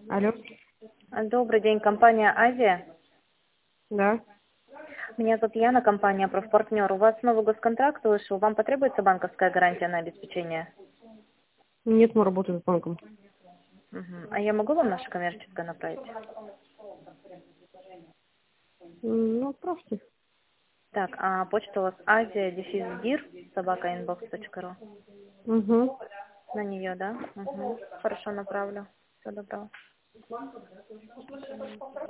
Алло, Добрый день, компания «Азия». да. Меня зовут Яна, компания «Профпартнер». У вас новый госконтракт вышел. Вам потребуется банковская гарантия на обеспечение? Нет, мы работаем с банком. Мгм. А я могу вам наше коммерческое направить? Ну, отправьте. Так, а почта у вас azia-dir@inbox.ru. Угу. На нее, да? Угу. Хорошо, направлю. Всего доброго.